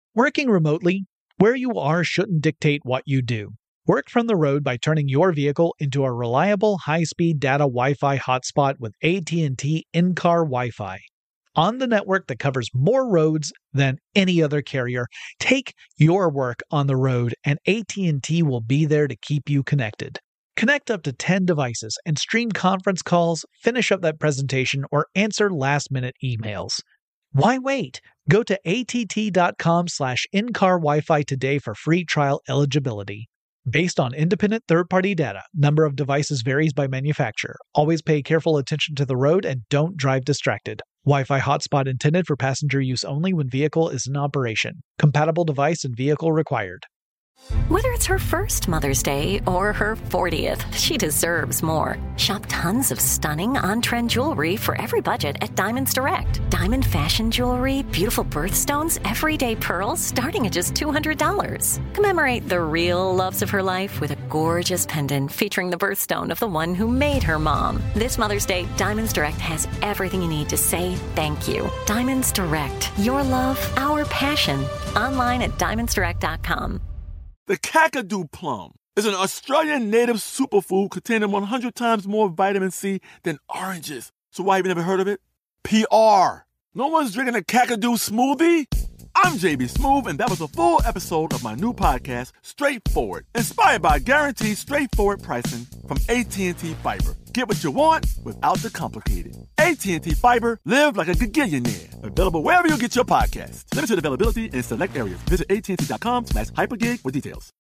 Working remotely, where you are shouldn't dictate what you do. Work from the road by turning your vehicle into a reliable high-speed data Wi-Fi hotspot with AT&T in-car Wi-Fi. On the network that covers more roads than any other carrier, take your work on the road and AT&T will be there to keep you connected. Connect up to 10 devices and stream conference calls, finish up that presentation, or answer last-minute emails. Why wait? Go to att.com/in-car Wi-Fi today for free trial eligibility. Based on independent third-party data, number of devices varies by manufacturer. Always pay careful attention to the road and don't drive distracted. Wi-Fi hotspot intended for passenger use only when vehicle is in operation. Compatible device and vehicle required. Whether it's her first Mother's Day or her 40th, she deserves more. Shop tons of stunning on-trend jewelry for every budget at Diamonds Direct. Diamond fashion jewelry, beautiful birthstones, everyday pearls starting at just $200. Commemorate the real loves of her life with a gorgeous pendant featuring the birthstone of the one who made her mom. This Mother's Day, Diamonds Direct has everything you need to say thank you. Diamonds Direct. Your love, our passion. Online at diamondsdirect.com. The Kakadu plum is an Australian native superfood containing 100 times more vitamin C than oranges. So why have you never heard of it? PR. No one's drinking a Kakadu smoothie? I'm JB Smoove, and that was a full episode of my new podcast, Straightforward, inspired by guaranteed straightforward pricing from AT&T Fiber. Get what you want without the complicated. AT&T Fiber, live like a gigillionaire. Available wherever you get your podcasts. Limited availability in select areas. Visit AT&T.com/hypergig for details.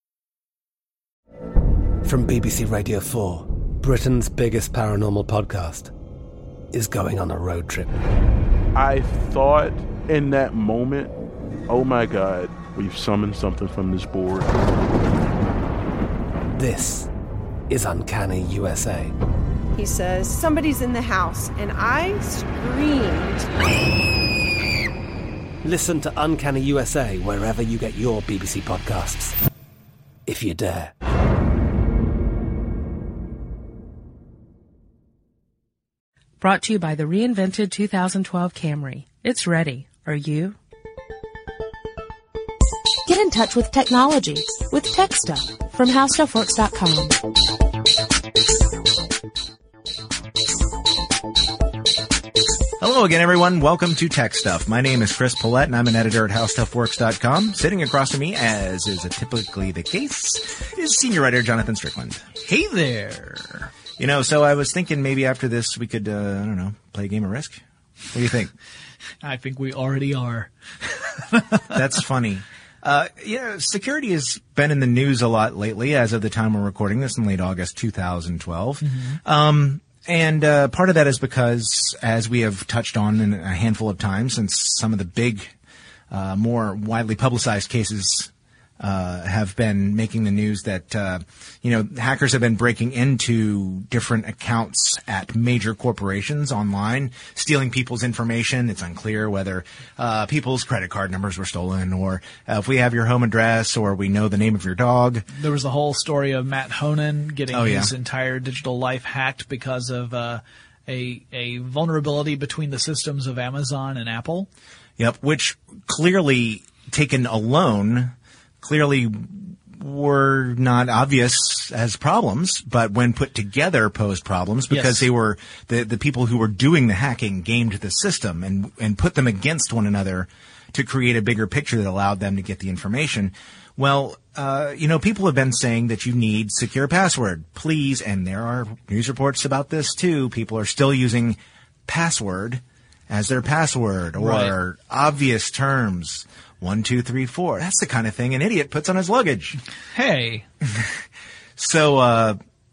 From BBC Radio 4, Britain's biggest paranormal podcast is going on a road trip. I thought in that moment, oh my God, we've summoned something from this board. This is Uncanny USA. He says, somebody's in the house, and I screamed. Listen to Uncanny USA wherever you get your BBC podcasts, if you dare. Brought to you by the reinvented 2012 Camry. It's ready. Are you? Get in touch with technology with Tech Stuff from HowStuffWorks.com. Hello again, everyone. Welcome to Tech Stuff. My name is Chris Pollette, and I'm an editor at HowStuffWorks.com. Sitting across from me, as is typically the case, is senior writer Jonathan Strickland. Hey there. You know, so I was thinking maybe after this we could, I don't know, play a game of Risk. What do you think? I think we already are. That's funny. Security has been in the news a lot lately as of the time we're recording this in late August 2012. Mm-hmm. And part of that is because, as we have touched on in a handful of times since some of the big, more widely publicized cases have been making the news that, hackers have been breaking into different accounts at major corporations online, stealing people's information. It's unclear whether people's credit card numbers were stolen or if we have your home address or we know the name of your dog. There was the whole story of Matt Honan getting his entire digital life hacked because of a vulnerability between the systems of Amazon and Apple. Yep, which clearly, taken alone, clearly were not obvious as problems, but when put together posed problems because they were the people who were doing the hacking gamed the system and put them against one another to create a bigger picture that allowed them to get the information. Well, people have been saying that you need secure password, please, and there are news reports about this too. People are still using password as their password or obvious terms. 1, 2, 3, 4. That's the kind of thing an idiot puts on his luggage. Hey. So,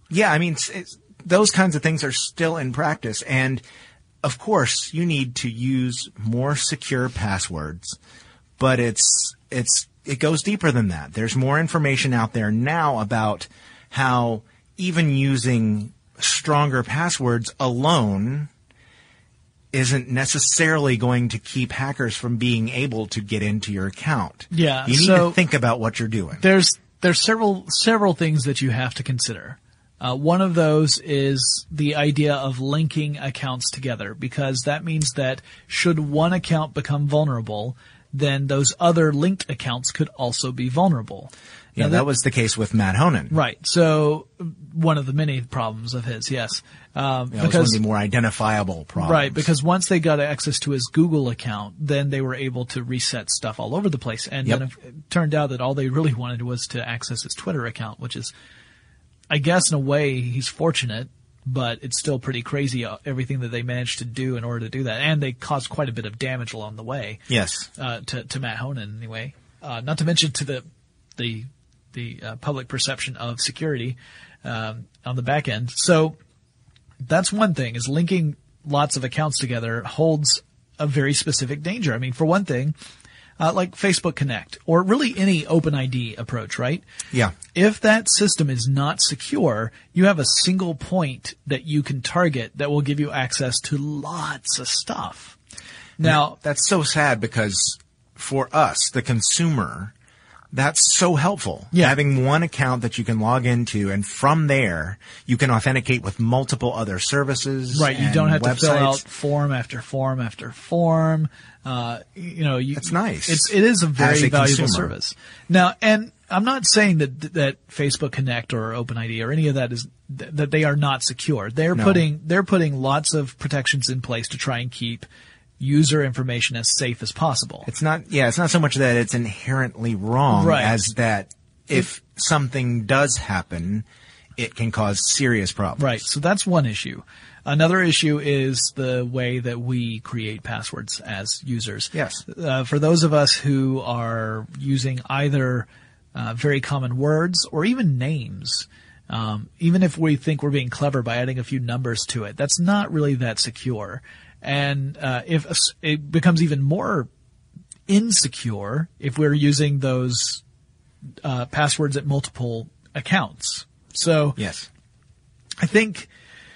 those kinds of things are still in practice. And, of course, you need to use more secure passwords. But it goes deeper than that. There's more information out there now about how even using stronger passwords alone isn't necessarily going to keep hackers from being able to get into your account. Yeah. You need to think about what you're doing. There's several things that you have to consider. One of those is the idea of linking accounts together, because that means that should one account become vulnerable, then those other linked accounts could also be vulnerable. Yeah, Now, that was the case with Matt Honan. right. So one of the many problems of his, yes. That was one of the more identifiable problems. Right, because once they got access to his Google account, then they were able to reset stuff all over the place. And then it turned out that all they really wanted was to access his Twitter account, which is, I guess in a way, he's fortunate, but it's still pretty crazy everything that they managed to do in order to do that. And they caused quite a bit of damage along the way. Yes. To Matt Honan anyway. Not to mention to the public perception of security on the back end. So that's one thing, is linking lots of accounts together holds a very specific danger. I mean, for one thing, like Facebook Connect, or really any OpenID approach, right? Yeah. If that system is not secure, you have a single point that you can target that will give you access to lots of stuff. Now, that's so sad because for us, the consumer, that's so helpful. Yeah. Having one account that you can log into, and from there you can authenticate with multiple other services. Right. You and don't have websites. to fill out form after form after form. It's nice. It is a very valuable consumer. service. Now, and I'm not saying that Facebook Connect or OpenID or any of that is that they are not secure. They're putting lots of protections in place to try and keep user information as safe as possible. It's not so much that it's inherently wrong as that if something does happen, it can cause serious problems. Right. So that's one issue. Another issue is the way that we create passwords as users. Yes. For those of us who are using either very common words or even names, even if we think we're being clever by adding a few numbers to it, that's not really that secure. And if it becomes even more insecure if we're using those passwords at multiple accounts. So yes, I think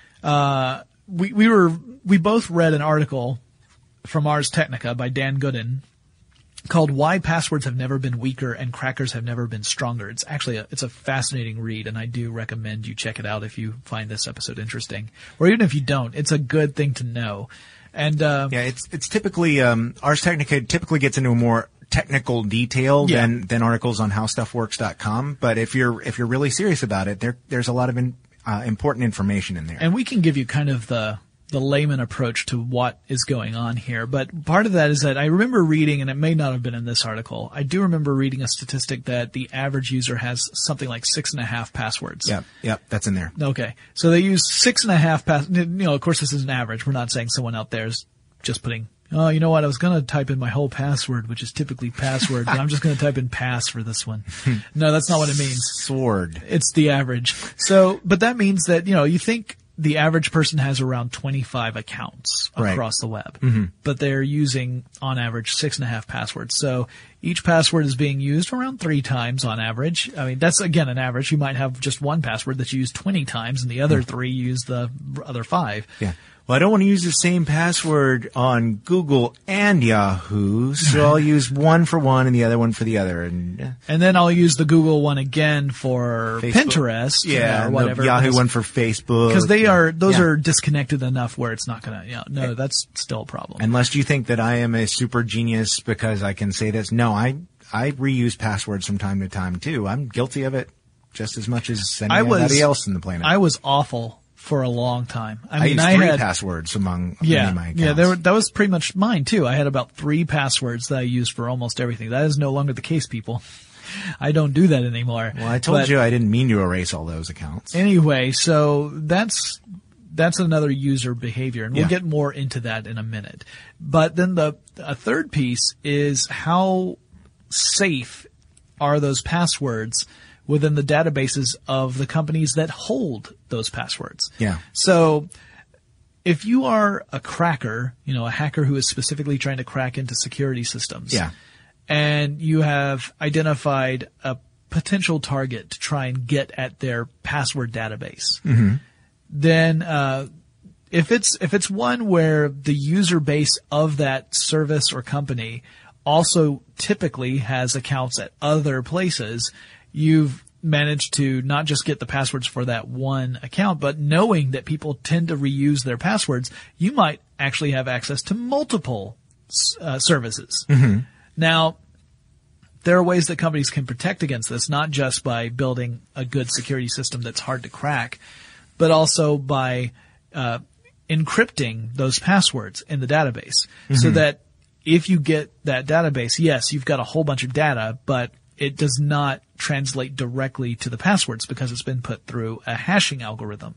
we both read an article from Ars Technica by Dan Gooden called "Why Passwords Have Never Been Weaker and Crackers Have Never Been Stronger." It's actually it's a fascinating read, and I do recommend you check it out if you find this episode interesting, or even if you don't. It's a good thing to know. And it's typically Ars Technica typically gets into a more technical detail than articles on howstuffworks.com. But if you're really serious about it, there's a lot of important information in there. And we can give you kind of the layman approach to what is going on here. But part of that is that I remember reading, and it may not have been in this article, I do remember reading a statistic that the average user has something like 6.5 passwords. Yeah, that's in there. Okay. So they use 6.5 of course this is an average. We're not saying someone out there is just putting, oh, you know what, I was going to type in my whole password, which is typically password, but I'm just going to type in pass for this one. No, that's not what it means. Sword. It's the average. So, but that means that, you think the average person has around 25 accounts across the web, but they're using on average 6.5 passwords. So each password is being used around 3 times on average. I mean, that's again an average. You might have just one password that you use 20 times and the other 3 use the other 5. Yeah. Well, I don't want to use the same password on Google and Yahoo, so I'll use one for one and the other one for the other. And then I'll use the Google one again for Facebook. Pinterest or whatever. The Yahoo one for Facebook. Because those are disconnected enough where it's not going to, that's still a problem. Unless you think that I am a super genius because I can say this. No, I reuse passwords from time to time too. I'm guilty of it just as much as anybody else in the planet. I was awful for a long time. I used 3 passwords among many of my accounts. Yeah, that was pretty much mine too. I had about 3 passwords that I used for almost everything. That is no longer the case, people. I don't do that anymore. Well, I told you I didn't mean to erase all those accounts. Anyway, so that's another user behavior, and we'll get more into that in a minute. But then a third piece is how safe are those passwords within the databases of the companies that hold those passwords. Yeah. So if you are a cracker, a hacker who is specifically trying to crack into security systems, and you have identified a potential target to try and get at their password database, then if it's one where the user base of that service or company also typically has accounts at other places, you've managed to not just get the passwords for that one account, but knowing that people tend to reuse their passwords, you might actually have access to multiple services. Now, there are ways that companies can protect against this, not just by building a good security system that's hard to crack, but also by encrypting those passwords in the database so that if you get that database, yes, you've got a whole bunch of data, but it does not translate directly to the passwords because it's been put through a hashing algorithm.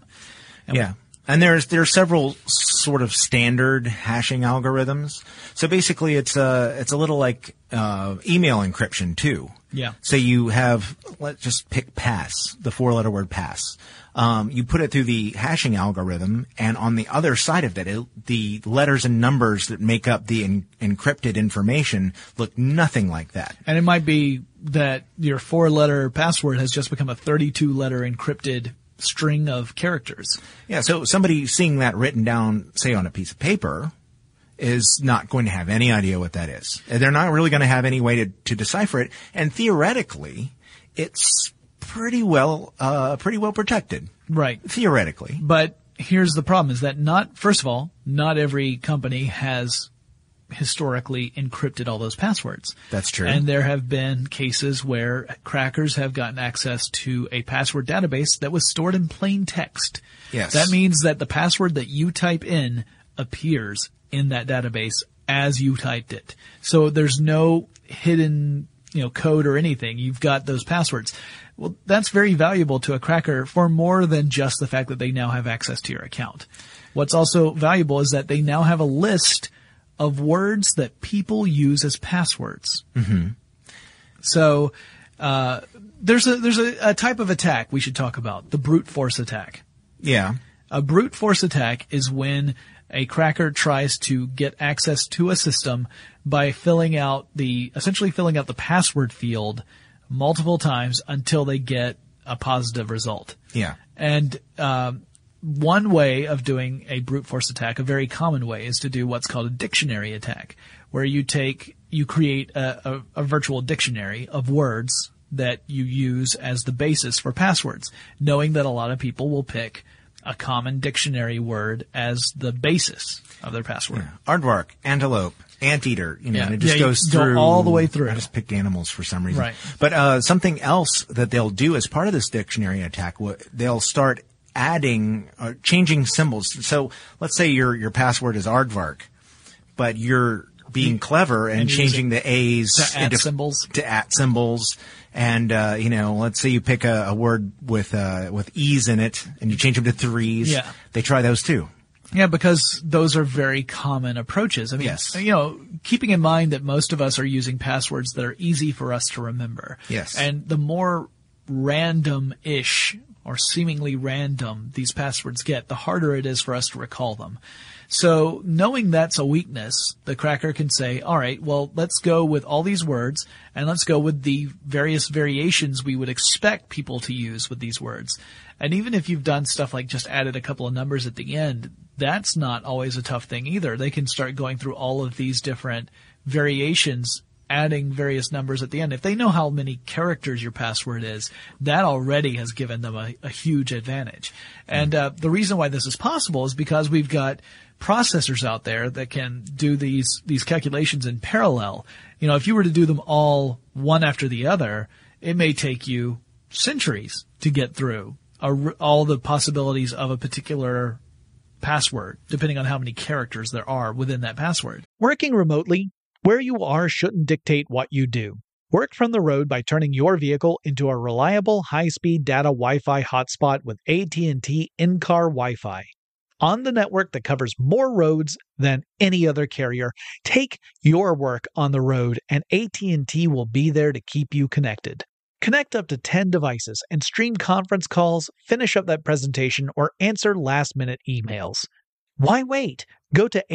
And there are several sort of standard hashing algorithms. So basically it's a little like email encryption too. Yeah. So you have, let's just pick pass, the 4-letter word pass. You put it through the hashing algorithm, and on the other side of that, the letters and numbers that make up the encrypted information look nothing like that. And it might be that your 4-letter password has just become a 32-letter encrypted string of characters. Yeah, so somebody seeing that written down, say, on a piece of paper is not going to have any idea what that is. They're not really going to have any way to decipher it. And theoretically, it's pretty well protected. Right. Theoretically. But here's the problem is that first of all, not every company has historically encrypted all those passwords. That's true. And there have been cases where crackers have gotten access to a password database that was stored in plain text. Yes. That means that the password that you type in appears in that database as you typed it. So there's no hidden, code or anything. You've got those passwords. Well, that's very valuable to a cracker for more than just the fact that they now have access to your account. What's also valuable is that they now have a list of words that people use as passwords. Mm-hmm. So, there's a type of attack we should talk about, the brute force attack. Yeah. A brute force attack is when a cracker tries to get access to a system by essentially filling out the password field multiple times until they get a positive result. Yeah. And, one way of doing a brute force attack, a very common way, is to do what's called a dictionary attack, where you create a virtual dictionary of words that you use as the basis for passwords, knowing that a lot of people will pick a common dictionary word as the basis of their password. Yeah. Aardvark, antelope, anteater, and it just goes through. Go all the way through. I just picked animals for some reason. Right. But something else that they'll do as part of this dictionary attack, they'll start adding or changing symbols. So let's say your password is aardvark, but you're being clever and changing the A's to at symbols. And, let's say you pick a word with E's in it and you change them to 3's. Yeah. They try those too. Yeah, because those are very common approaches. I mean, yes. Keeping in mind that most of us are using passwords that are easy for us to remember. Yes. And the more random-ish or seemingly random these passwords get, the harder it is for us to recall them. So knowing that's a weakness, the cracker can say, all right, well, let's go with all these words and let's go with the various variations we would expect people to use with these words. And even if you've done stuff like just added a couple of numbers at the end, that's not always a tough thing either. They can start going through all of these different variations, adding various numbers at the end. If they know how many characters your password is, that already has given them a huge advantage. And the reason why this is possible is because we've got processors out there that can do these calculations in parallel. If you were to do them all one after the other, it may take you centuries to get through all the possibilities of a particular password, depending on how many characters there are within that password. Working remotely, where you are shouldn't dictate what you do. Work from the road by turning your vehicle into a reliable high-speed data Wi-Fi hotspot with AT&T in-car Wi-Fi. On the network that covers more roads than any other carrier, take your work on the road and AT&T will be there to keep you connected. Connect up to 10 devices and stream conference calls, finish up that presentation, or answer last-minute emails. Why wait? Go to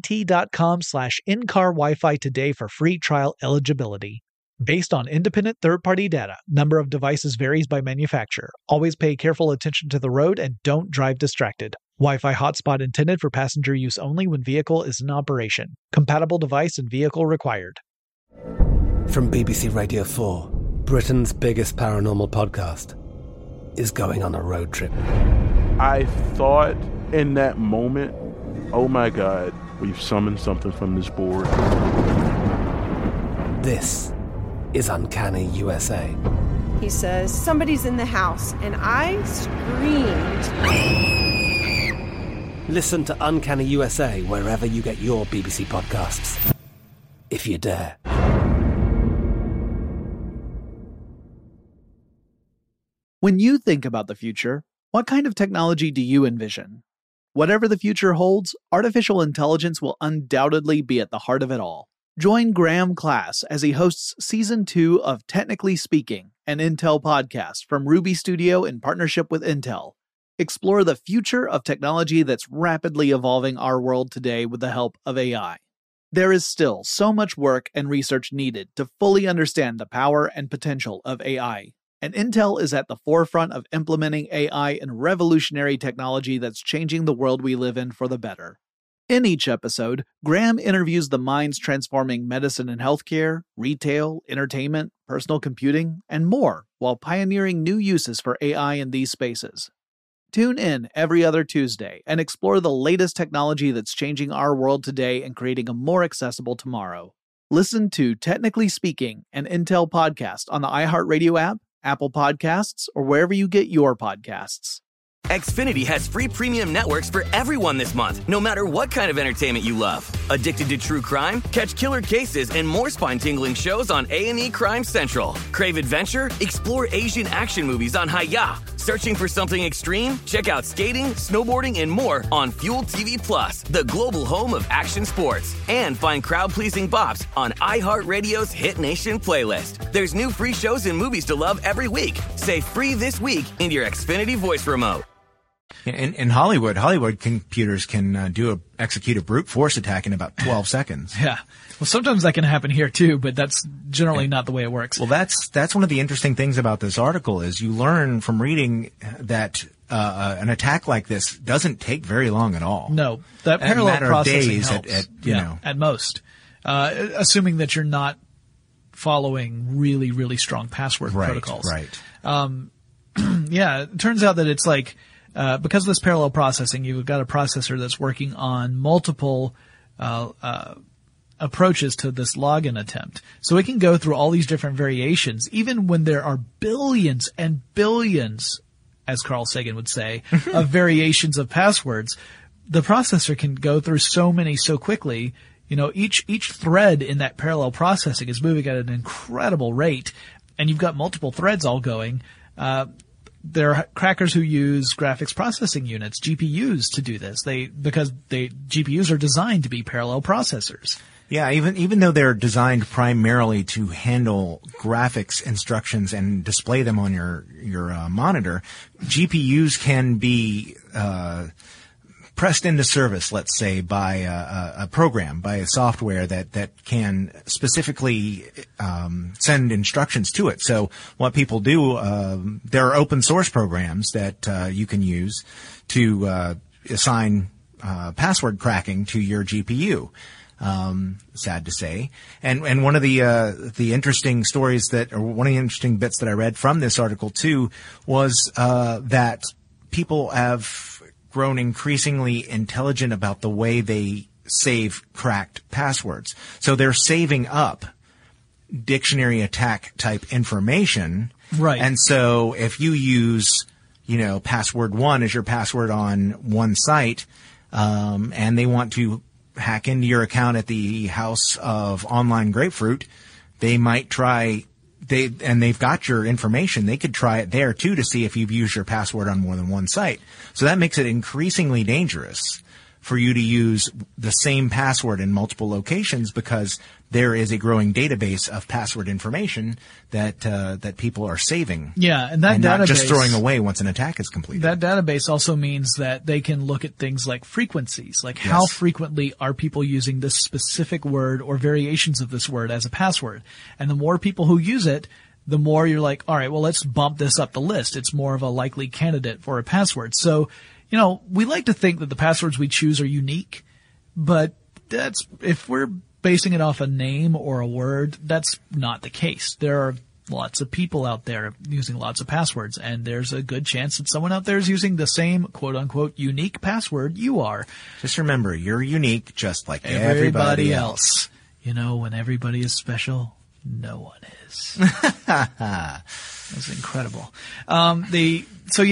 att.com/in-car Wi-Fi today for free trial eligibility. Based on independent third-party data, number of devices varies by manufacturer. Always pay careful attention to the road and don't drive distracted. Wi-Fi hotspot intended for passenger use only when vehicle is in operation. Compatible device and vehicle required. From BBC Radio 4, Britain's biggest paranormal podcast is going on a road trip. I thought in that moment, oh my God, we've summoned something from this board. This is Uncanny USA. He says, somebody's in the house, and I screamed. Listen to Uncanny USA wherever you get your BBC podcasts, if you dare. When you think about the future, what kind of technology do you envision? Whatever the future holds, artificial intelligence will undoubtedly be at the heart of it all. Join Graham Class as he hosts Season 2 of Technically Speaking, an Intel podcast from Ruby Studio in partnership with Intel. Explore the future of technology that's rapidly evolving our world today with the help of AI. There is still so much work and research needed to fully understand the power and potential of AI. And Intel is at the forefront of implementing AI in revolutionary technology that's changing the world we live in for the better. In each episode, Graham interviews the minds transforming medicine and healthcare, retail, entertainment, personal computing, and more, while pioneering new uses for AI in these spaces. Tune in every other Tuesday and explore the latest technology that's changing our world today and creating a more accessible tomorrow. Listen to Technically Speaking, an Intel podcast on the iHeartRadio app, Apple Podcasts, or wherever you get your podcasts. Xfinity has free premium networks for everyone this month, no matter what kind of entertainment you love. Addicted to true crime? Catch killer cases and more spine-tingling shows on A&E Crime Central. Crave adventure? Explore Asian action movies on Hi-Ya. Searching for something extreme? Check out skating, snowboarding, and more on Fuel TV Plus, the global home of action sports. And find crowd-pleasing bops on iHeartRadio's Hit Nation playlist. There's new free shows and movies to love every week. Say free this week in your Xfinity voice remote. In Hollywood computers can execute a brute force attack in about 12 seconds. Yeah. Well, sometimes that can happen here too, but that's generally not the way it works. Well, that's one of the interesting things about this article is you learn from reading that an attack like this doesn't take very long at all. No, that parallel processing helps. At most, assuming that you're not following really, really strong password protocols. Right. Yeah, it turns out that it's like. Because of this parallel processing, you've got a processor that's working on multiple approaches to this login attempt. So it can go through all these different variations, even when there are billions and billions, as Carl Sagan would say, of variations of passwords. The processor can go through so many so quickly. You know, each thread in that parallel processing is moving at an incredible rate, and you've got multiple threads all going. There are crackers who use graphics processing units, GPUs, to do this. Because GPUs are designed to be parallel processors. Yeah, even though they're designed primarily to handle graphics instructions and display them on your monitor, GPUs can be pressed into service, let's say, by a program, by a software that can specifically send instructions to it. So what people do, there are open source programs that you can use to assign password cracking to your GPU. Sad to say. And one of the interesting stories one of the interesting bits that I read from this article too was that people have grown increasingly intelligent about the way they save cracked passwords. So they're saving up dictionary attack type information. Right. And so if you use, password 1 as your password on one site, and they want to hack into your account at the House of Online Grapefruit, they might try they've got your information. They could try it there too to see if you've used your password on more than one site. So that makes it increasingly dangerous for you to use the same password in multiple locations because there is a growing database of password information that people are saving. Yeah, and that database, not just throwing away once an attack is completed. That database also means that they can look at things like frequencies, like how frequently are people using this specific word or variations of this word as a password. And the more people who use it, the more you're like, all right, well, let's bump this up the list. It's more of a likely candidate for a password. So, we like to think that the passwords we choose are unique, but if we're basing it off a name or a word, that's not the case. There are lots of people out there using lots of passwords, and there's a good chance that someone out there is using the same quote-unquote unique password you are. Just remember, you're unique just like everybody else. When everybody is special, No one is. That's incredible. The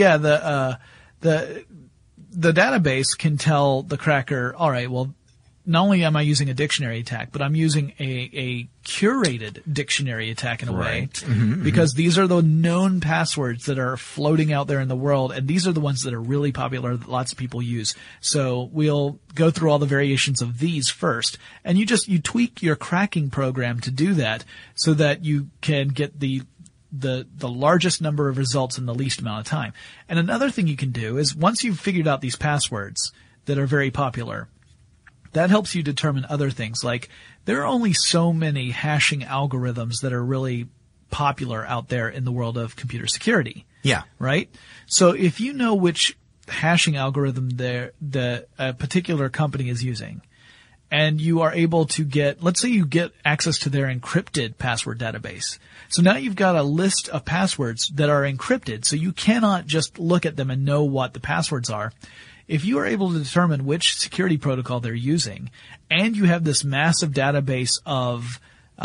database can tell the cracker, all right, well, not only am I using a dictionary attack, but I'm using a curated dictionary attack in a way, because these are the known passwords that are floating out there in the world, and these are the ones that are really popular that lots of people use. So we'll go through all the variations of these first, and you tweak your cracking program to do that so that you can get the largest number of results in the least amount of time. And another thing you can do is once you've figured out these passwords that are very popular, that helps you determine other things. Like, there are only so many hashing algorithms that are really popular out there in the world of computer security. Yeah. Right? So if you know which hashing algorithm a particular company is using, and you are able to let's say you get access to their encrypted password database. So now you've got a list of passwords that are encrypted, so you cannot just look at them and know what the passwords are. If you are able to determine which security protocol they're using, and you have this massive database of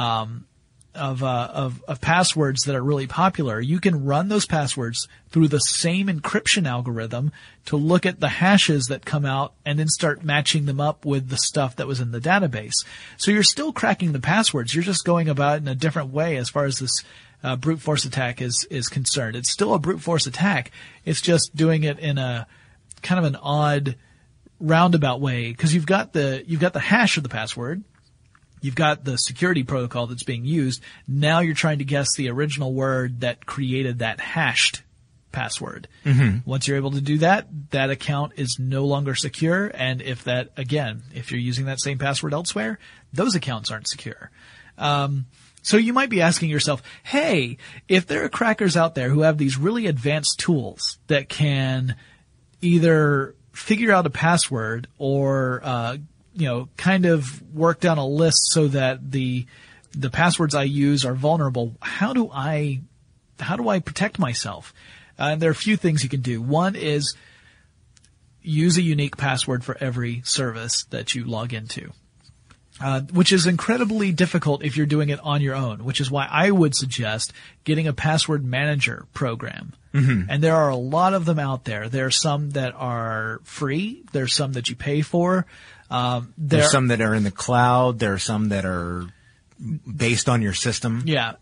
passwords that are really popular, you can run those passwords through the same encryption algorithm to look at the hashes that come out and then start matching them up with the stuff that was in the database. So you're still cracking the passwords. You're just going about it in a different way as far as this brute force attack is concerned. It's still a brute force attack. It's just doing it in a kind of an odd roundabout way, because you've got the hash of the password. You've got the security protocol that's being used. Now you're trying to guess the original word that created that hashed password. Once you're able to do that, that account is no longer secure. And if you're using that same password elsewhere, those accounts aren't secure. So you might be asking yourself, hey, if there are crackers out there who have these really advanced tools that can either figure out a password or kind of work down a list so that the passwords I use are vulnerable, how do I protect myself? There are a few things you can do. One is use a unique password for every service that you log into, which is incredibly difficult if you're doing it on your own, which is why I would suggest getting a password manager program. And there are a lot of them out there. There are some that are free. There's some that you pay for. There's some that are in the cloud. There are some that are based on your system. Yeah.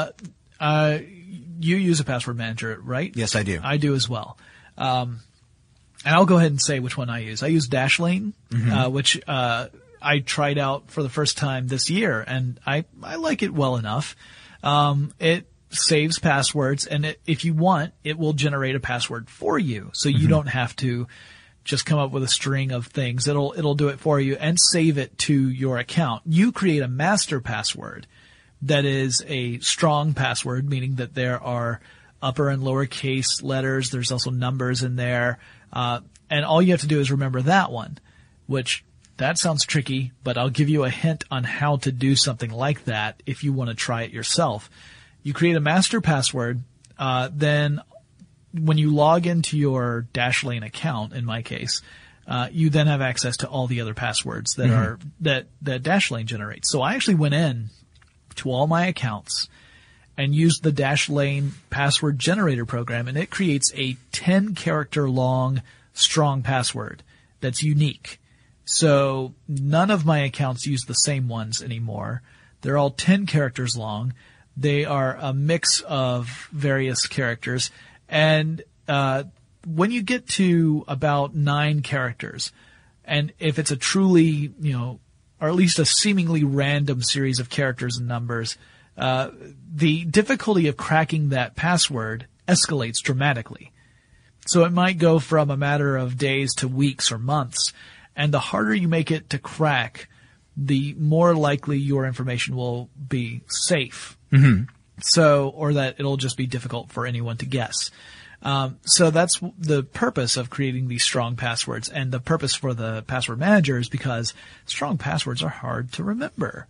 You use a password manager, right? Yes, I do. I do as well. And I'll go ahead and say which one I use. I use Dashlane, which I tried out for the first time this year, and I like it well enough. It saves passwords, and if you want, it will generate a password for you, so you don't have to just come up with a string of things. It'll do it for you and save it to your account. You create a master password that is a strong password, meaning that there are upper and lowercase letters. There's also numbers in there, and all you have to do is remember that one, which that sounds tricky, but I'll give you a hint on how to do something like that if you want to try it yourself. You create a master password, then when you log into your Dashlane account, in my case, you then have access to all the other passwords that that Dashlane generates. So I actually went in to all my accounts and used the Dashlane password generator program, and it creates a 10-character long strong password that's unique. So none of my accounts use the same ones anymore. They're all 10 characters long. They are a mix of various characters. And when you get to about 9 characters, and if it's a truly, or at least a seemingly random series of characters and numbers, the difficulty of cracking that password escalates dramatically. So it might go from a matter of days to weeks or months. And the harder you make it to crack, the more likely your information will be safe. So, or that it'll just be difficult for anyone to guess. So that's the purpose of creating these strong passwords, and the purpose for the password manager is because strong passwords are hard to remember.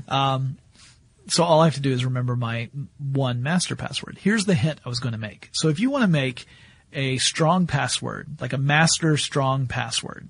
So all I have to do is remember my one master password. Here's the hint I was going to make. So if you want to make a strong password, like a master strong password,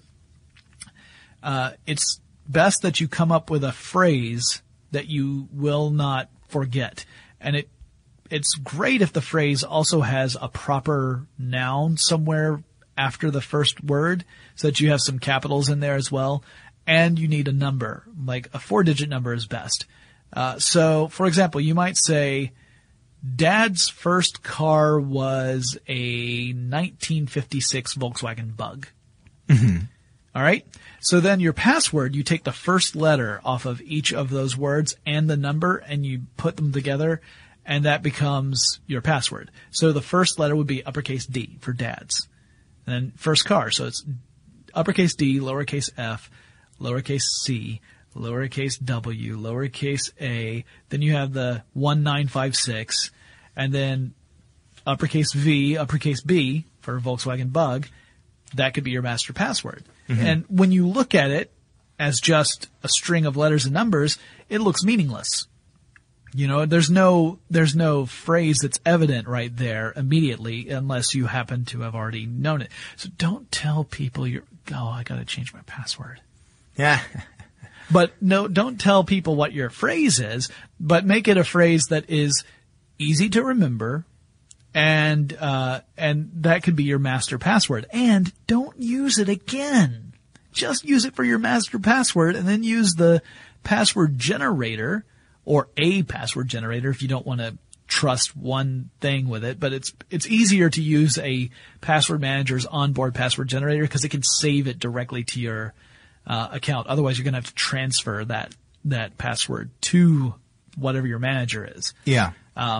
it's best that you come up with a phrase that you will not forget. And it's great if the phrase also has a proper noun somewhere after the first word so that you have some capitals in there as well. And you need a number, like a 4-digit number is best. So, for example, you might say, Dad's first car was a 1956 Volkswagen Bug. Mm-hmm. All right. So then your password, you take the first letter off of each of those words and the number and you put them together and that becomes your password. So the first letter would be uppercase D for Dad's. And then first car. So it's uppercase D, lowercase f, lowercase c, lowercase w, lowercase a. Then you have the 1956 and then uppercase V, uppercase B for Volkswagen Bug. That could be your master password. Mm-hmm. And when you look at it as just a string of letters and numbers, it looks meaningless. You know, there's no phrase that's evident right there immediately unless you happen to have already known it. So don't tell people I gotta change my password. Yeah. But no, don't tell people what your phrase is, but make it a phrase that is easy to remember and that could be your master password. And don't use it again. Just use it for your master password and then use the password generator or a password generator if you don't want to trust one thing with it. But it's easier to use a password manager's onboard password generator because it can save it directly to your account. Otherwise, you're going to have to transfer that password to whatever your manager is. Yeah.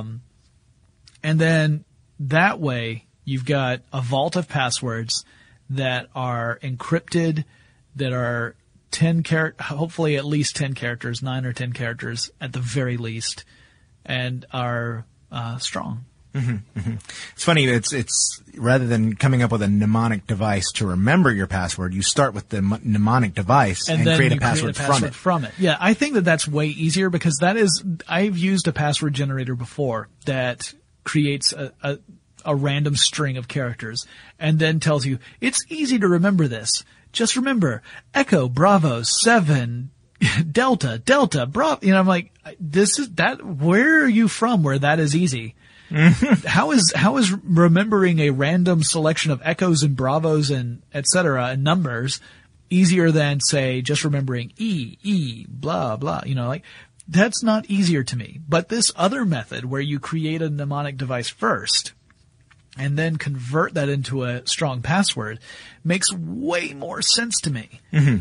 And then that way you've got a vault of passwords that are encrypted, that are hopefully at least 10 characters, 9 or 10 characters at the very least, and are strong. Mm-hmm, mm-hmm. It's funny. It's rather than coming up with a mnemonic device to remember your password, you start with the mnemonic device and create a password from it. Yeah, I think that's way easier because I've used a password generator before that creates a random string of characters and then tells you it's easy to remember this. Just remember Echo Bravo 7 Delta Bravo. You know, I'm like, where are you from where that is easy? How is remembering a random selection of echoes and bravos and et cetera and numbers easier than, say, just remembering E, blah, blah, you know, like, that's not easier to me. But this other method where you create a mnemonic device first and then convert that into a strong password makes way more sense to me. Mm-hmm.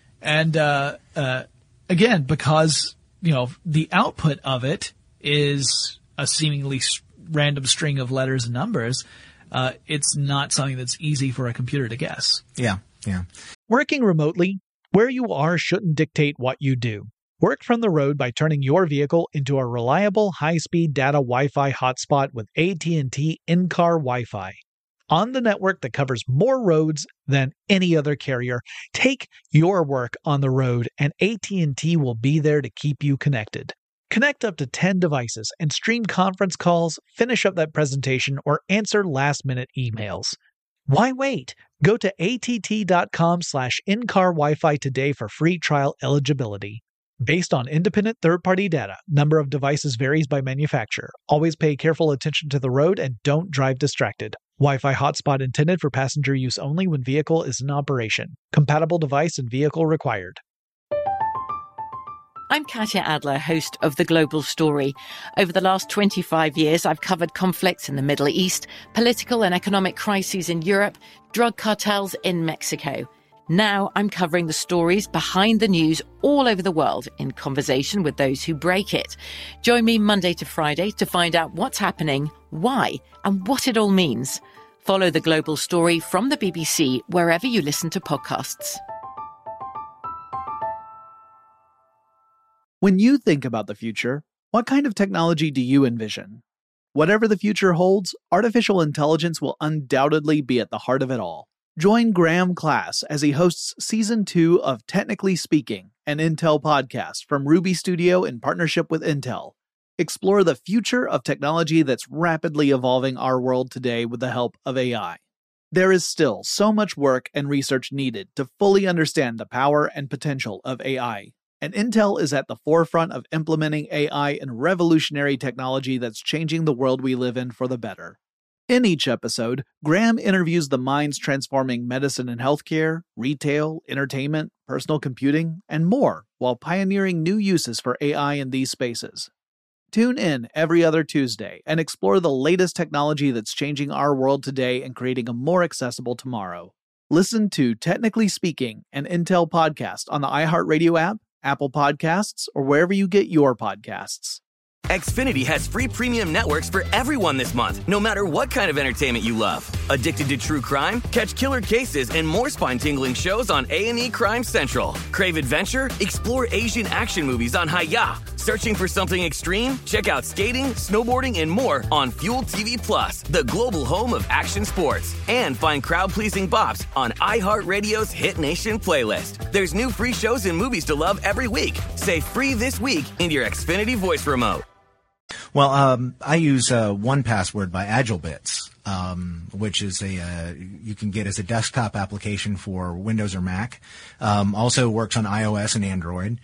And, again, because, you know, the output of it is a seemingly random string of letters and numbers, it's not something that's easy for a computer to guess. Yeah. Working remotely, where you are shouldn't dictate what you do. Work from the road by turning your vehicle into a reliable high-speed data Wi-Fi hotspot with AT&T in-car Wi-Fi. On the network that covers more roads than any other carrier, take your work on the road and AT&T will be there to keep you connected. Connect up to 10 devices and stream conference calls, finish up that presentation, or answer last-minute emails. Why wait? Go to att.com/in-car Wi-Fi today for free trial eligibility. Based on independent third-party data, number of devices varies by manufacturer. Always pay careful attention to the road and don't drive distracted. Wi-Fi hotspot intended for passenger use only when vehicle is in operation. Compatible device and vehicle required. I'm Katya Adler, host of The Global Story. Over the last 25 years, I've covered conflicts in the Middle East, political and economic crises in Europe, drug cartels in Mexico. Now I'm covering the stories behind the news all over the world in conversation with those who break it. Join me Monday to Friday to find out what's happening, why, and what it all means. Follow The Global Story from the BBC wherever you listen to podcasts. When you think about the future, what kind of technology do you envision? Whatever the future holds, artificial intelligence will undoubtedly be at the heart of it all. Join Graham Class as he hosts Season 2 of Technically Speaking, an Intel podcast from Ruby Studio in partnership with Intel. Explore the future of technology that's rapidly evolving our world today with the help of AI. There is still so much work and research needed to fully understand the power and potential of AI. And Intel is at the forefront of implementing AI and revolutionary technology that's changing the world we live in for the better. In each episode, Graham interviews the minds transforming medicine and healthcare, retail, entertainment, personal computing, and more, while pioneering new uses for AI in these spaces. Tune in every other Tuesday and explore the latest technology that's changing our world today and creating a more accessible tomorrow. Listen to Technically Speaking, an Intel podcast on the iHeartRadio app, Apple Podcasts, or wherever you get your podcasts. Xfinity has free premium networks for everyone this month, no matter what kind of entertainment you love. Addicted to true crime? Catch killer cases and more spine-tingling shows on A&E Crime Central. Crave adventure? Explore Asian action movies on Hi-Ya. Searching for something extreme? Check out skating, snowboarding, and more on Fuel TV Plus, the global home of action sports. And find crowd-pleasing bops on iHeartRadio's Hit Nation playlist. There's new free shows and movies to love every week. Say free this week in your Xfinity voice remote. Well, I use 1Password by AgileBits, which is you can get as a desktop application for Windows or Mac. Also works on iOS and Android.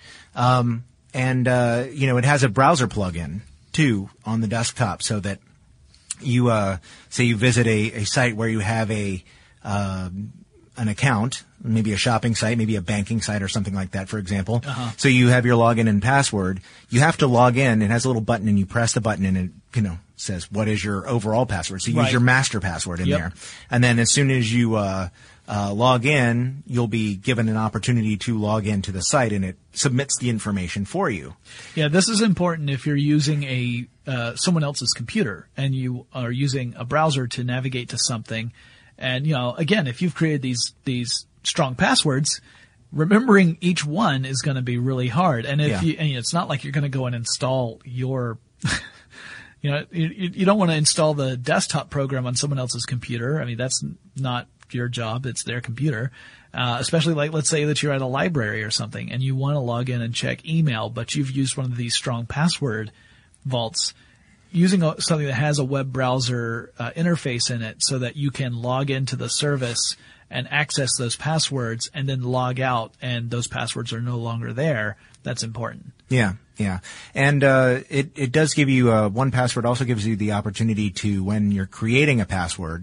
It has a browser plugin too on the desktop, so that you say you visit a site where you have an account, maybe a shopping site, maybe a banking site or something like that, for example. Uh-huh. So you have your login and password. You have to log in. It has a little button, and you press the button, and it says what is your overall password. So you use your master password in there, and then as soon as you log in, you'll be given an opportunity to log into the site, and it submits the information for you. Yeah, this is important if you're using someone else's computer and you are using a browser to navigate to something. And, again, if you've created these strong passwords, remembering each one is going to be really hard. And it's not like you're going to go and install your, you don't want to install the desktop program on someone else's computer. I mean, that's not your job. It's their computer. Especially like, let's say that you're at a library or something and you want to log in and check email, but you've used one of these strong password vaults. Using something that has a web browser interface in it so that you can log into the service and access those passwords and then log out and those passwords are no longer there, that's important. Yeah. And it does give you 1Password also gives you the opportunity to, when you're creating a password,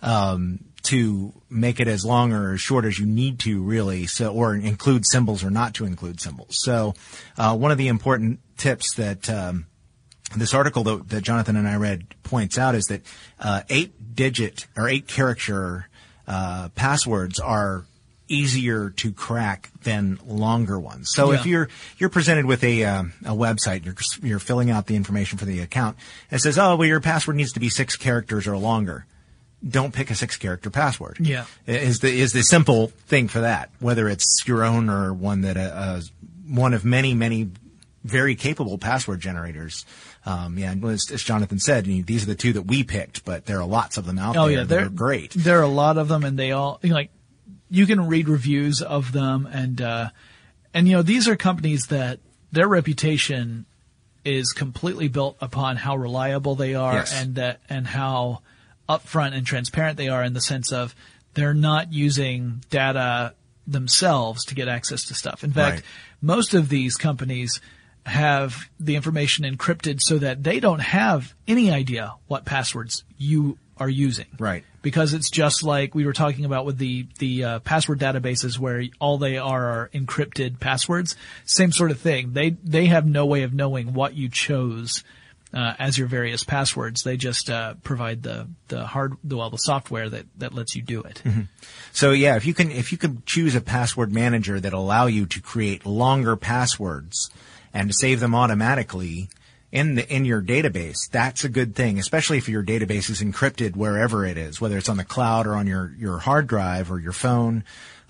to make it as long or as short as you need to, really, or include symbols or not to include symbols. So one of the important tips that this article that Jonathan and I read points out is that 8-digit or 8-character passwords are easier to crack than longer ones. So if you're presented with a website, you're filling out the information for the account, and it says, your password needs to be 6 characters or longer. Don't pick a 6-character password. Yeah, is the simple thing for that, whether it's your own or one that one of many very capable password generators. As Jonathan said, these are the 2 that we picked, but there are lots of them out there that are great. There are a lot of them, and they all, you can read reviews of them, and these are companies that their reputation is completely built upon how reliable they are, yes, and how upfront and transparent they are, in the sense of they're not using data themselves to get access to stuff. In fact, most of these companies have the information encrypted so that they don't have any idea what passwords you are using. Right. Because it's just like we were talking about with the password databases, where all they are encrypted passwords. Same sort of thing. They have no way of knowing what you chose as your various passwords. They just provide the software that lets you do it. Mm-hmm. So if you can choose a password manager that allow you to create longer passwords and to save them automatically in your database, that's a good thing, especially if your database is encrypted wherever it is, whether it's on the cloud or on your hard drive or your phone.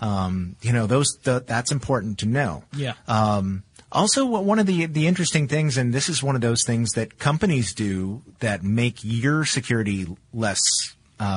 That's important to know. Yeah. Also, one of the interesting things, and this is one of those things that companies do that make your security less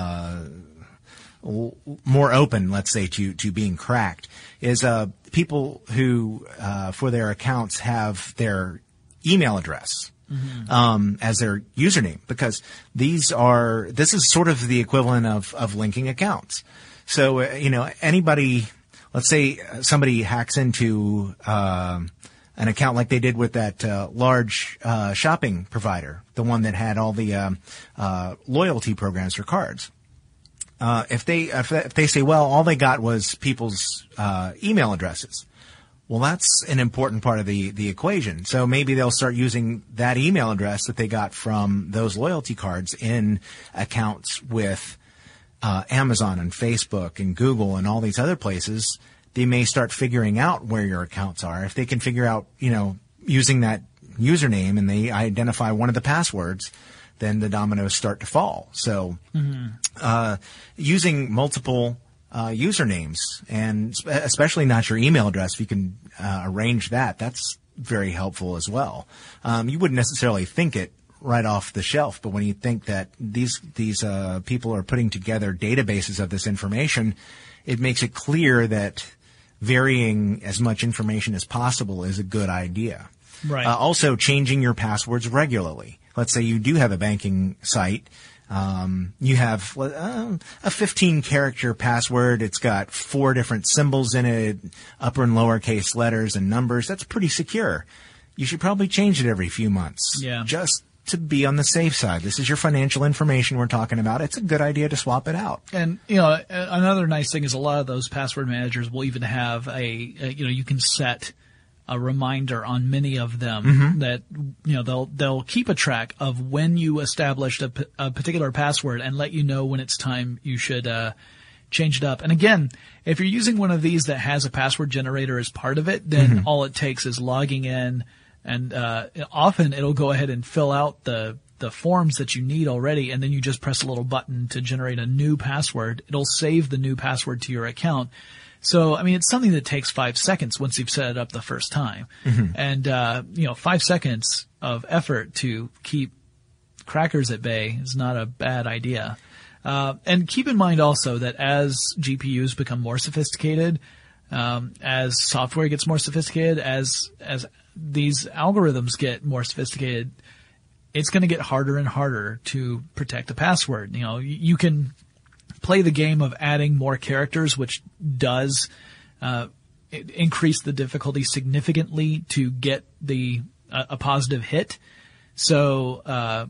more open, let's say, to being cracked, is people who for their accounts have their email address as their username, because this is sort of the equivalent of linking accounts. So anybody, let's say somebody hacks into an account like they did with that large shopping provider, the one that had all the loyalty programs for cards. If they say, well, all they got was people's email addresses, well, that's an important part of the equation. So maybe they'll start using that email address that they got from those loyalty cards in accounts with Amazon and Facebook and Google and all these other places. They may start figuring out where your accounts are. If they can figure out, using that username and they identify one of the passwords, then the dominoes start to fall. So using multiple usernames, and especially not your email address, if you can arrange that, that's very helpful as well. You wouldn't necessarily think it right off the shelf, but when you think that these people are putting together databases of this information, it makes it clear that varying as much information as possible is a good idea. Right. Also, changing your passwords regularly. Let's say you do have a banking site. You have a 15-character password. It's got 4 different symbols in it, upper and lowercase letters and numbers. That's pretty secure. You should probably change it every few months. Yeah. Just to be on the safe side. This is your financial information we're talking about. It's a good idea to swap it out. And, another nice thing is a lot of those password managers will even have you can set a reminder on many of them that, they'll keep a track of when you established a particular password and let you know when it's time you should change it up. And again, if you're using one of these that has a password generator as part of it, then all it takes is logging in, and often it'll go ahead and fill out the forms that you need already, and then you just press a little button to generate a new password. It'll save the new password to your account. So, it's something that takes 5 seconds once you've set it up the first time. And, 5 seconds of effort to keep crackers at bay is not a bad idea. And keep in mind also that as GPUs become more sophisticated, as software gets more sophisticated, as these algorithms get more sophisticated, it's going to get harder and harder to protect a password. You can play the game of adding more characters, which does increase the difficulty significantly to get a positive hit. So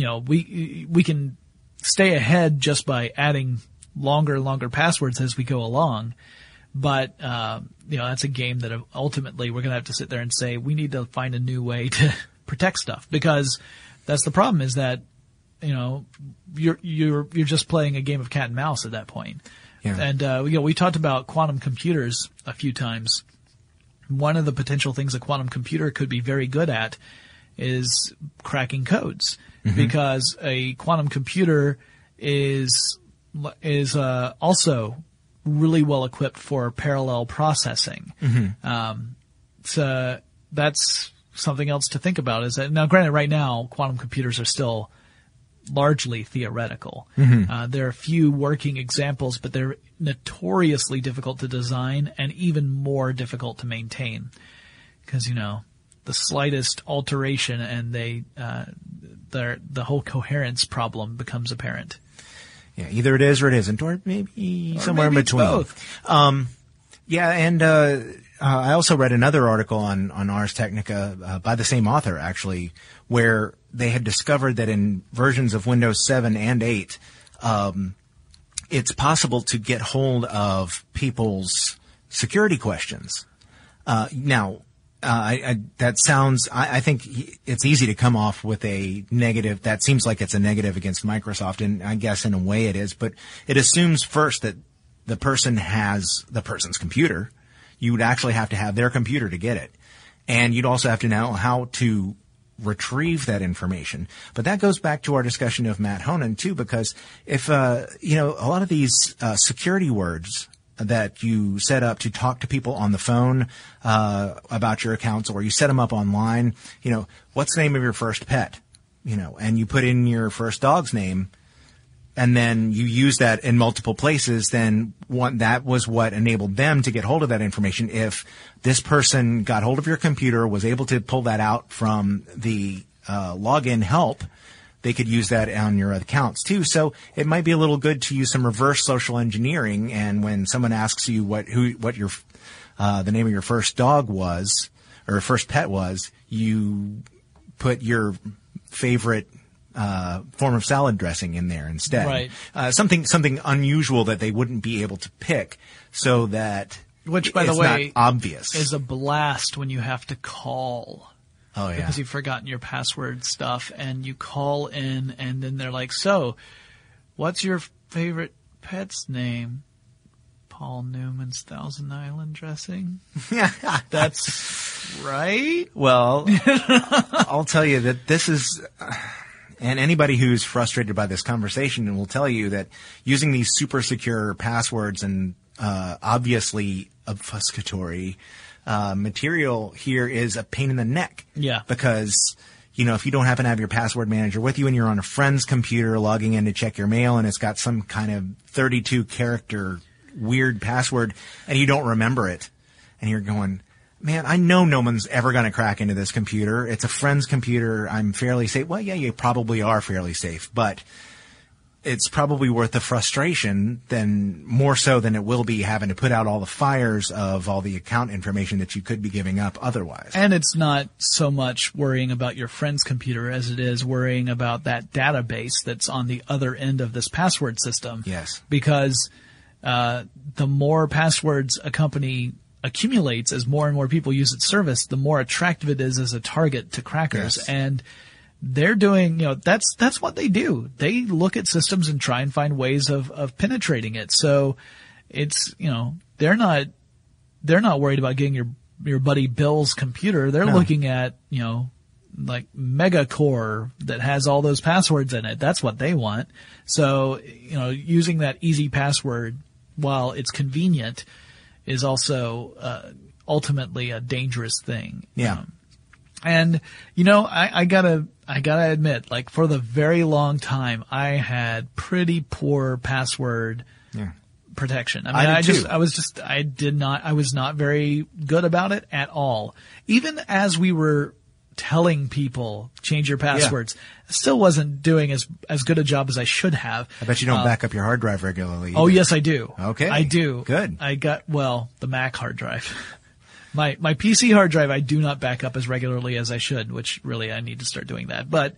we can stay ahead just by adding longer passwords as we go along. But that's a game that ultimately we're going to have to sit there and say we need to find a new way to protect stuff, because that's the problem, is that you're just playing a game of cat and mouse at that point. Yeah. And we talked about quantum computers a few times. One of the potential things a quantum computer could be very good at is cracking codes, because a quantum computer is also really well equipped for parallel processing. So that's something else to think about. Is that now, granted, right now quantum computers are still largely theoretical. There are a few working examples, but they're notoriously difficult to design and even more difficult to maintain, because the slightest alteration and the whole coherence problem becomes apparent. Yeah, either it is or it isn't, or maybe somewhere in between. Both. I also read another article on Ars Technica by the same author, actually, where they had discovered that in versions of Windows 7 and 8, it's possible to get hold of people's security questions. I think it's easy to come off with a negative. That seems like it's a negative against Microsoft, and I guess in a way it is, but it assumes first that the person has the person's computer. You would actually have to have their computer to get it. And you'd also have to know how to retrieve that information. But that goes back to our discussion of Matt Honan too, because if, a lot of these, security words that you set up to talk to people on the phone, about your accounts, or you set them up online, what's the name of your first pet? And you put in your first dog's name, and then you use that in multiple places, then that was what enabled them to get hold of that information. If this person got hold of your computer, was able to pull that out from the login help, they could use that on your accounts too. So it might be a little good to use some reverse social engineering. And when someone asks you what your the name of your first dog was, or first pet was, you put your favorite form of salad dressing in there instead. Right. Something unusual that they wouldn't be able to pick, so that which, by the it's way, not obvious. Is a blast when you have to call. Oh, yeah. Because you've forgotten your password stuff, and you call in, and then they're like, so, what's your favorite pet's name? Paul Newman's Thousand Island dressing? That's right? Well, I'll tell you that this is, and anybody who's frustrated by this conversation will tell you that using these super secure passwords and obviously obfuscatory material here is a pain in the neck. Yeah. Because, if you don't happen to have your password manager with you and you're on a friend's computer logging in to check your mail and it's got some kind of 32-character weird password and you don't remember it and you're going, man, I know no one's ever going to crack into this computer. It's a friend's computer. I'm fairly safe. Well, yeah, you probably are fairly safe, but it's probably worth the frustration more so than it will be having to put out all the fires of all the account information that you could be giving up otherwise. And it's not so much worrying about your friend's computer as it is worrying about that database that's on the other end of this password system. Yes. Because the more passwords a company accumulates as more and more people use its service, the more attractive it is as a target to crackers. Yes. And they're doing, that's what they do. They look at systems and try and find ways of penetrating it. So it's, they're not worried about getting your buddy Bill's computer. They're looking at, like Megacore that has all those passwords in it. That's what they want. So, using that easy password while it's convenient is also, ultimately a dangerous thing. Yeah. And, I gotta admit, like, for the very long time, I had pretty poor password protection. I mean, I was not very good about it at all. Even as we were telling people, change your passwords, I still wasn't doing as good a job as I should have. I bet you don't back up your hard drive regularly either. Oh, yes, I do. Okay. I do. Good. The Mac hard drive. My PC hard drive I do not back up as regularly as I should, which really I need to start doing that. But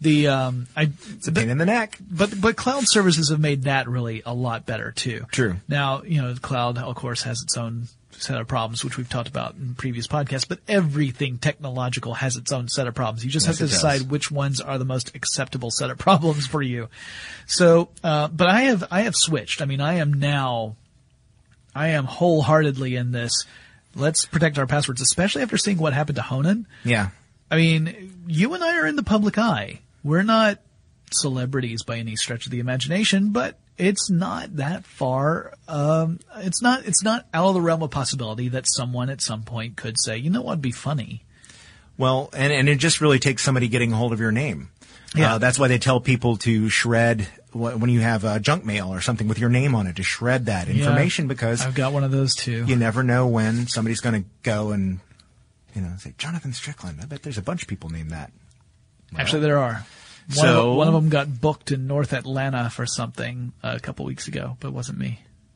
it's a pain in the neck. But cloud services have made that really a lot better too. True. Now, cloud of course has its own set of problems, which we've talked about in previous podcasts, but everything technological has its own set of problems. You just have to decide which ones are the most acceptable set of problems for you. So, but I have switched. I mean, I am wholeheartedly in this. Let's protect our passwords, especially after seeing what happened to Honan. Yeah. I mean, you and I are in the public eye. We're not celebrities by any stretch of the imagination, but it's not that far. It's not out of the realm of possibility that someone at some point could say, you know what'd be funny? Well, and it just really takes somebody getting a hold of your name. Yeah. That's why they tell people to shred when you have junk mail or something with your name on it, to shred that information, because I've got one of those too. You never know when somebody's going to go and, say, Jonathan Strickland. I bet there's a bunch of people named that. Well, actually, there are. One of them got booked in North Atlanta for something a couple weeks ago, but it wasn't me.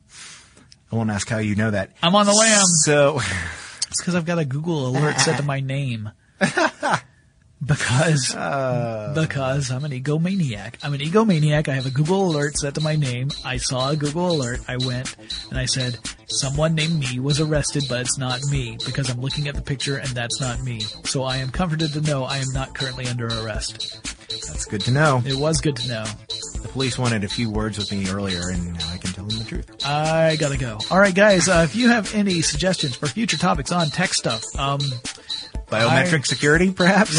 I won't ask how you know that. I'm on the lam. So it's because I've got a Google alert set to my name. Because I'm an egomaniac. I have a Google alert set to my name. I saw a Google alert. I went and I said, someone named me was arrested, but it's not me, because I'm looking at the picture and that's not me. So I am comforted to know I am not currently under arrest. That's good to know. It was good to know. The police wanted a few words with me earlier, and now I can tell them the truth. I gotta go. All right, guys, if you have any suggestions for future topics on tech stuff, biometric security, perhaps?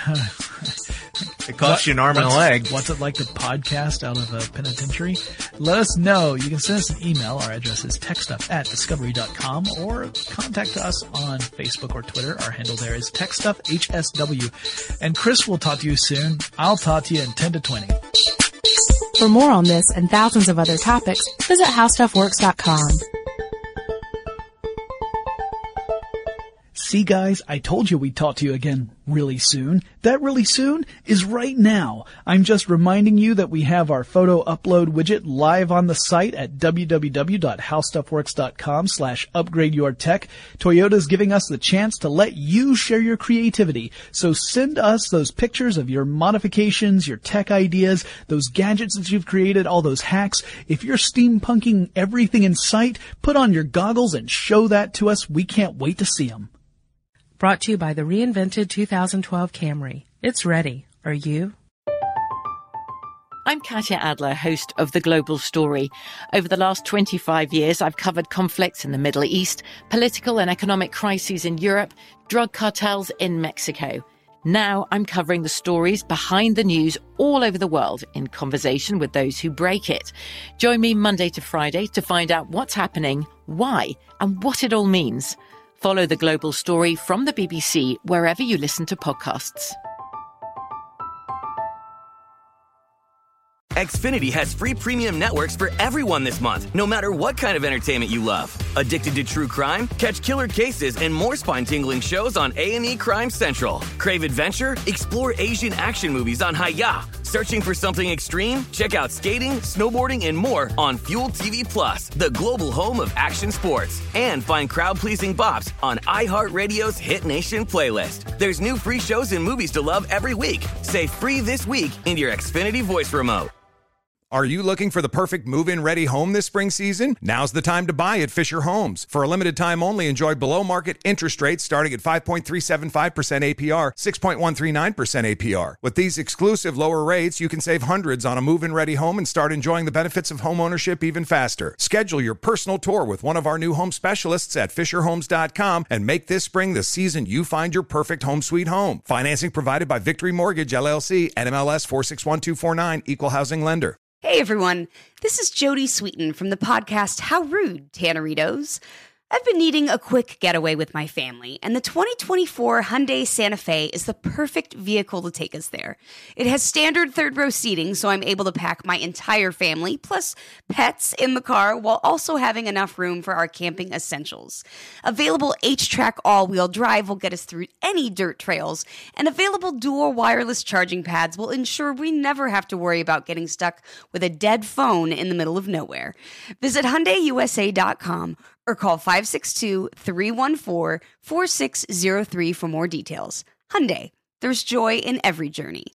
It costs you an arm and a leg. What's it like to podcast out of a penitentiary? Let us know. You can send us an email. Our address is techstuff@discovery.com, or contact us on Facebook or Twitter. Our handle there is techstuffhsw. And Chris will talk to you soon. I'll talk to you in 10 to 20. For more on this and thousands of other topics, visit howstuffworks.com. See, guys, I told you we'd talk to you again really soon. That really soon is right now. I'm just reminding you that we have our photo upload widget live on the site at www.howstuffworks.com/upgradeyourtech. Toyota's giving us the chance to let you share your creativity. So send us those pictures of your modifications, your tech ideas, those gadgets that you've created, all those hacks. If you're steampunking everything in sight, put on your goggles and show that to us. We can't wait to see them. Brought to you by the reinvented 2012 Camry. It's ready. Are you? I'm Katya Adler, host of The Global Story. Over the last 25 years, I've covered conflicts in the Middle East, political and economic crises in Europe, drug cartels in Mexico. Now I'm covering the stories behind the news all over the world in conversation with those who break it. Join me Monday to Friday to find out what's happening, why, and what it all means. Follow The Global Story from the BBC wherever you listen to podcasts. Xfinity has free premium networks for everyone this month, no matter what kind of entertainment you love. Addicted to true crime? Catch killer cases and more spine-tingling shows on A&E Crime Central. Crave adventure? Explore Asian action movies on Hi-Ya. Searching for something extreme? Check out skating, snowboarding, and more on Fuel TV Plus, the global home of action sports. And find crowd-pleasing bops on iHeartRadio's Hit Nation playlist. There's new free shows and movies to love every week. Say free this week in your Xfinity voice remote. Are you looking for the perfect move-in ready home this spring season? Now's the time to buy at Fisher Homes. For a limited time only, enjoy below-market interest rates starting at 5.375% APR, 6.139% APR. With these exclusive lower rates, you can save hundreds on a move-in ready home and start enjoying the benefits of homeownership even faster. Schedule your personal tour with one of our new home specialists at FisherHomes.com and make this spring the season you find your perfect home sweet home. Financing provided by Victory Mortgage, LLC, NMLS 461249, Equal Housing Lender. Hey everyone, this is Jody Sweeten from the podcast How Rude, Tanneritos. I've been needing a quick getaway with my family, and the 2024 Hyundai Santa Fe is the perfect vehicle to take us there. It has standard third-row seating, so I'm able to pack my entire family, plus pets, in the car, while also having enough room for our camping essentials. Available H-Track all-wheel drive will get us through any dirt trails, and available dual wireless charging pads will ensure we never have to worry about getting stuck with a dead phone in the middle of nowhere. Visit HyundaiUSA.com or call 562-314-4603 for more details. Hyundai, there's joy in every journey.